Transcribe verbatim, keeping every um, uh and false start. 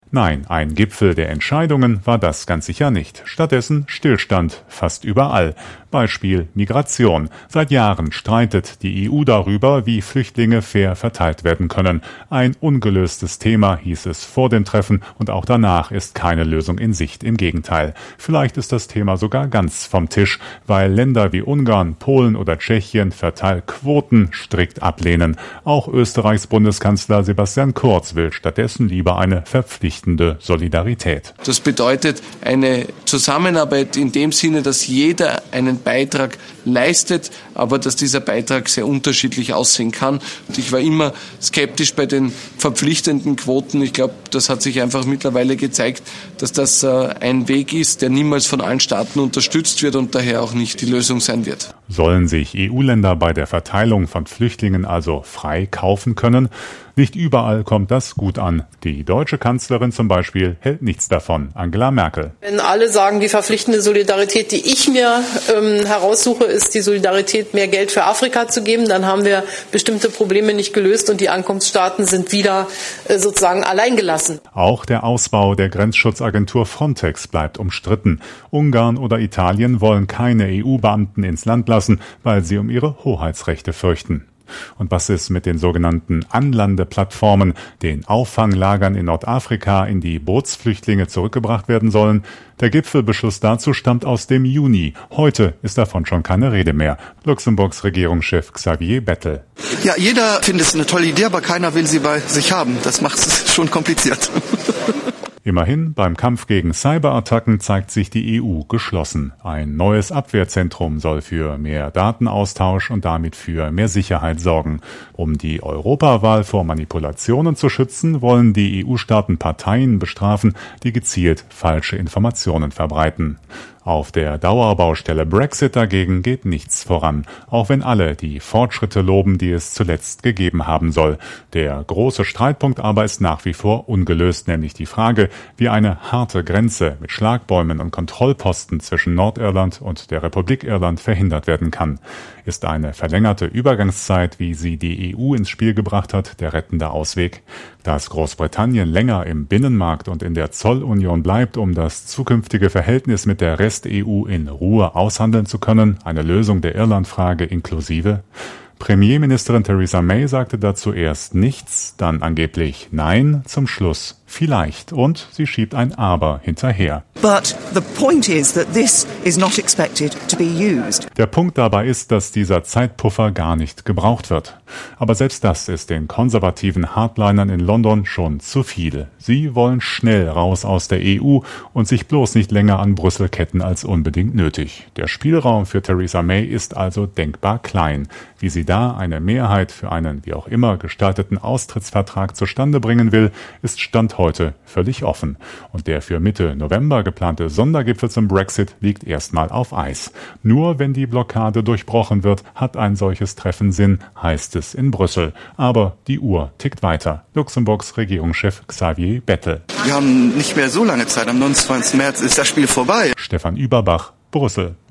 Nein, ein Gipfel der Entscheidungen war das ganz sicher nicht. Stattdessen Stillstand, fast überall. Beispiel Migration. Seit Jahren streitet die E U darüber, wie Flüchtlinge fair verteilt werden können. Ein ungelöstes Thema, hieß es vor dem Treffen, und auch danach ist keine Lösung in Sicht. Im Gegenteil. Vielleicht ist das Thema sogar ganz vom Tisch, weil Länder wie Ungarn, Polen oder Tschechien Verteilquoten strikt ablehnen. Auch Österreichs Bundeskanzler Sebastian Kurz will stattdessen lieber eine verpflichtende Solidarität. Das bedeutet eine Zusammenarbeit in dem Sinne, dass jeder einen Beitrag leistet, aber dass dieser Beitrag sehr unterschiedlich aussehen kann. Und ich war immer skeptisch bei den verpflichtenden Quoten. Ich glaube, das hat sich einfach mittlerweile gezeigt, dass das ein Weg ist, der niemals von allen Staaten unterstützt wird und daher auch nicht die Lösung sein wird. Sollen sich E U-Länder bei der Verteilung von Flüchtlingen also frei kaufen können? Nicht überall kommt das gut an. Die deutsche Kanzlerin zum Beispiel hält nichts davon, Angela Merkel. Wenn alle sagen, die verpflichtende Solidarität, die ich mir ähm, heraussuche, ist die Solidarität, mehr Geld für Afrika zu geben, dann haben wir bestimmte Probleme nicht gelöst und die Ankunftsstaaten sind wieder äh, sozusagen alleingelassen. Auch der Ausbau der Grenzschutzagentur Frontex bleibt umstritten. Ungarn oder Italien wollen keine E U-Beamten ins Land lassen, weil sie um ihre Hoheitsrechte fürchten. Und was ist mit den sogenannten Anlandeplattformen, den Auffanglagern in Nordafrika, in die Bootsflüchtlinge zurückgebracht werden sollen? Der Gipfelbeschluss dazu stammt aus dem Juni. Heute ist davon schon keine Rede mehr. Luxemburgs Regierungschef Xavier Bettel. Ja, jeder findet es eine tolle Idee, aber keiner will sie bei sich haben. Das macht es schon kompliziert. Immerhin, beim Kampf gegen Cyberattacken zeigt sich die E U geschlossen. Ein neues Abwehrzentrum soll für mehr Datenaustausch und damit für mehr Sicherheit sorgen. Um die Europawahl vor Manipulationen zu schützen, wollen die E U-Staaten Parteien bestrafen, die gezielt falsche Informationen verbreiten. Auf der Dauerbaustelle Brexit dagegen geht nichts voran, auch wenn alle die Fortschritte loben, die es zuletzt gegeben haben soll. Der große Streitpunkt aber ist nach wie vor ungelöst, nämlich die Frage, wie eine harte Grenze mit Schlagbäumen und Kontrollposten zwischen Nordirland und der Republik Irland verhindert werden kann. Ist eine verlängerte Übergangszeit, wie sie die E U ins Spiel gebracht hat, der rettende Ausweg? Dass Großbritannien länger im Binnenmarkt und in der Zollunion bleibt, um das zukünftige Verhältnis mit der Rest-E U in Ruhe aushandeln zu können, eine Lösung der Irlandfrage inklusive? Premierministerin Theresa May sagte dazu erst nichts, dann angeblich Nein, zum Schluss vielleicht, und sie schiebt ein Aber hinterher. But the point is that this is not expected to be used. Der Punkt dabei ist, dass dieser Zeitpuffer gar nicht gebraucht wird. Aber selbst das ist den konservativen Hardlinern in London schon zu viel. Sie wollen schnell raus aus der E U und sich bloß nicht länger an Brüssel ketten als unbedingt nötig. Der Spielraum für Theresa May ist also denkbar klein. Wie sie da eine Mehrheit für einen wie auch immer gestalteten Austrittsvertrag zustande bringen will, ist Stand heute völlig offen. Und der für Mitte November geplante Sondergipfel zum Brexit liegt erstmal auf Eis. Nur wenn die Blockade durchbrochen wird, hat ein solches Treffen Sinn, heißt es in Brüssel. Aber die Uhr tickt weiter. Luxemburgs Regierungschef Xavier Bettel. Wir haben nicht mehr so lange Zeit. Am neunundzwanzigsten März ist das Spiel vorbei. Stefan Überbach, Brüssel.